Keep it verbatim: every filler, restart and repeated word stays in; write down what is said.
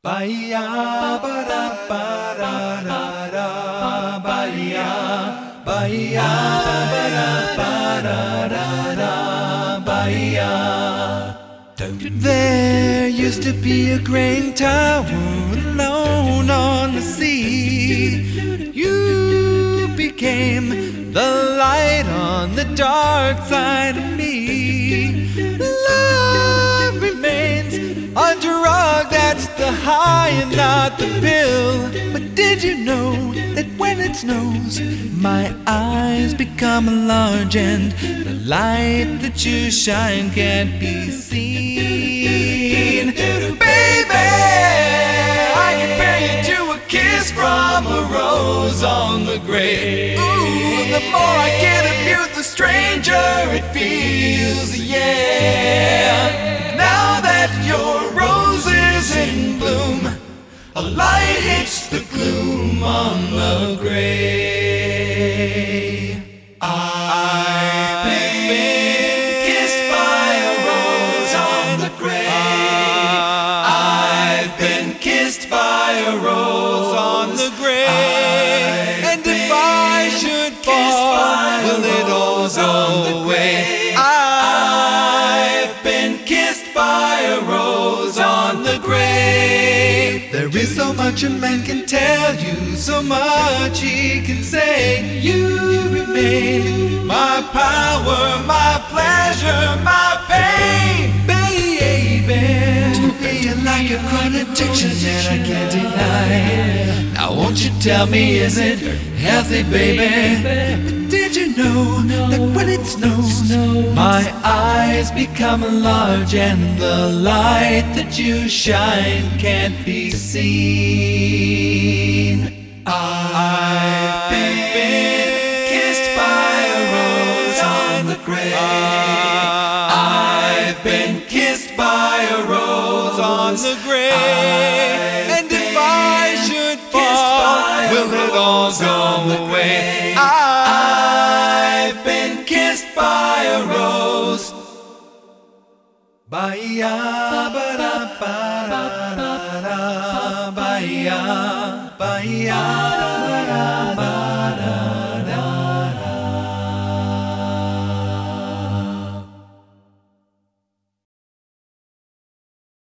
Bahia, ba-da, ba-da-da-da, Bahia, Bahia, ba-da, ba-da-da-da, Bahia. There used to be a grain tower alone on the sea. You became the light on the dark side of me. Love remains a drug, that's the high and not the pill. But did you know that when it snows, my eyes become large and the light that you shine can't be seen? Baby, I compare you to a kiss from a rose on the grave. Ooh, the more I get of you, the stranger it feels, yeah. Now that your rose is in bloom, a light hits the gloom on the grave. I've been kissed by a rose on the grave. I've been kissed by a rose on the grave. And if I should fall, will it all go away? I've been kissed by a rose on the grave. There is so much a man can tell you, so much he can say. You remain my power, my pleasure, my pain, baby. To me you're like a chronic addiction that I can't deny. Now won't you tell me, is it healthy, baby? But did you know that when it snows, my eyes become large and the light that you shine can't be seen? I've been kissed by a rose on the grave. I've been kissed by a rose on the grave. And if I should fall, will it all go away? I've been kissed by a rose. Bahia, ba-da, ba-da-da-da, Bahia, Bahia, ba-da, ba-da.